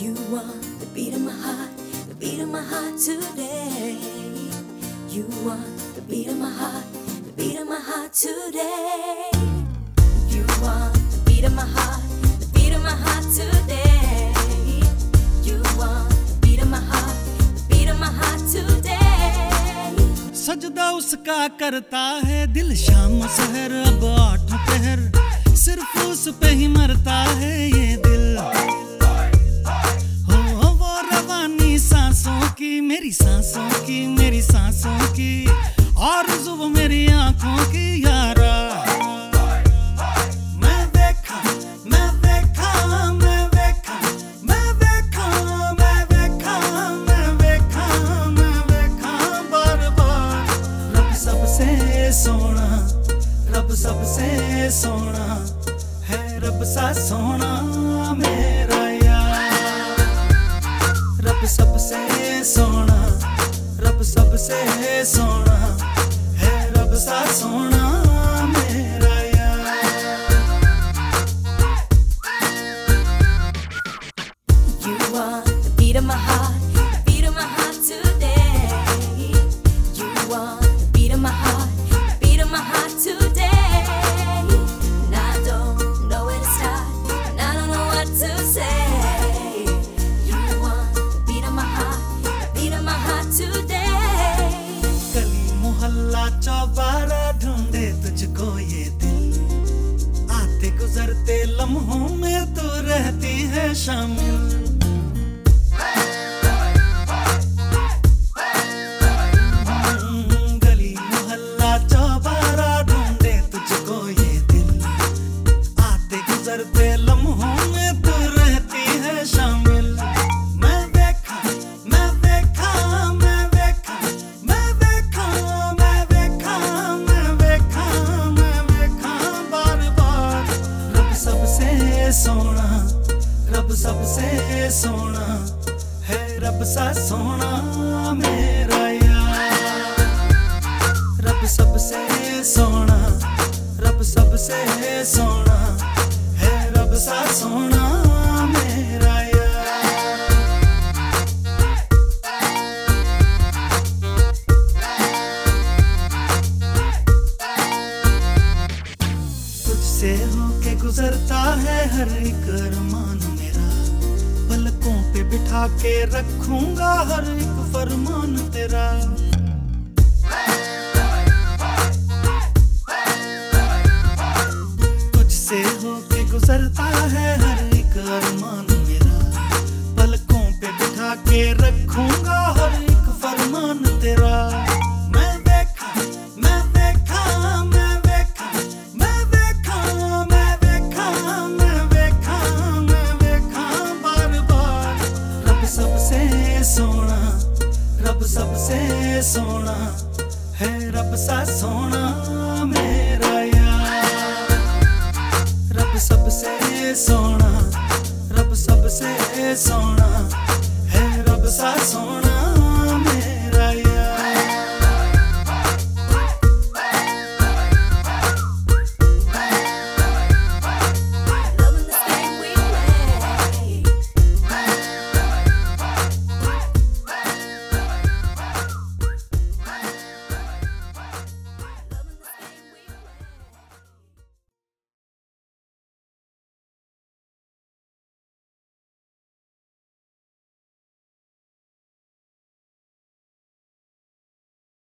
You are the beat of my heart, the beat of my heart today. You are the beat of my heart, the beat of my heart today. You are the beat of my heart, the beat of my heart today. You are the beat of my heart, the beat of my heart today. सजदा उसका करता है दिल शाम सहर, अब आठों पहर सिर्फ उस पे ही मरता है ये दिल। हो वो रवानी सांसों की, मेरी सांसों की, मेरी सांसों की, और जुब मेरी आंखों की यारा। मैं देखा, मैं देखा, मैं देखा, मैं देखा, मैं देखा, मैं देखा, मैं देखा बार बार। रब सबसे सोना, रब सबसे सोना है, रब सा सोना मेरा यार। रब सबसे सोना, रब सबसे सोना है, रब सा सोना मेरा यार। You are the beat of my heart, the beat of my heart today. You are the beat of my heart, the beat of my heart today. And I don't know where to start, and I don't know what to say. You are the beat of my heart, the beat of my heart today. गली मोहल्ला चौबारा ढूंढे तुझको ये दिल, आते गुजरते लम्हों में तू रहती है शामिल। गली मोहल्ला चौबारा ढूंढे तुझको ये दिल, आते गुजरते लम्हों में तू रहती है शामिल। मैं देखा, मैं देखा, मैं देखा, मैं देखा, मैं देखा, मैं देखा, मैं देखा बार बार। रब सबसे सोना, रब सबसे सोना है, रब सा सोना मेरा यार। रब सबसे सोना, रब सबसे सोना है, रब सा सोना मेरा यार। तुझसे होके गुजरता है हर एक अरमान मेरा, पलकों पे बिठा के रखूंगा हर एक फरमान तेरा। तुझसे होके गुजरता है हर एक अरमान मेरा, पलकों पे बिठा के रखूंगा हर एक फरमान तेरा। मैं देखा, मैं देखा, मैं देखा, मैं देखा, मैं देखा, मैं देखा, मैं देखा बार बार। रब सबसे सोना, रब सबसे सोना है, रब सा सोना मेरा यार। रब सबसे सोना, रब सबसे सोना है, रब सा सोना